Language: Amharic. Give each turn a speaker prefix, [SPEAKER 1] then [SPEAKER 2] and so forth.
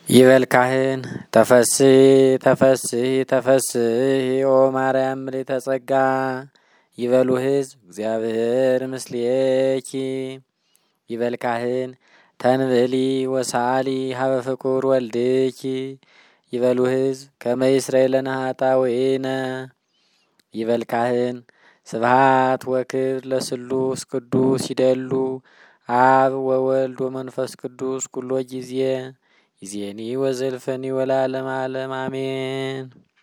[SPEAKER 1] ይበል ካህን ተፈስሒ ተፈስሒ ተፈስሒ ኦ ማርያም ምልዕተ ጸጋ ይበሉ ሕዝብ እግዚአብሔር ምስሌኪ። ይበል ካህን ተንብሊ ወሳሊ ሀበ ፍቁር ወልድኪ ይበሉ ሕዝብ ከመ ይስረይ ለነ ኃጣውኢነ። ይበል ካህን ስብሐት ወክብር ለስሉስ ቅዱስ ይደሉ አብ ወወልድ ወመንፈስ ቅዱስ ኩሎ ጊዜ ይዜኒ ወዘልፈኒ ወለዓለመ ዓለም አሜን።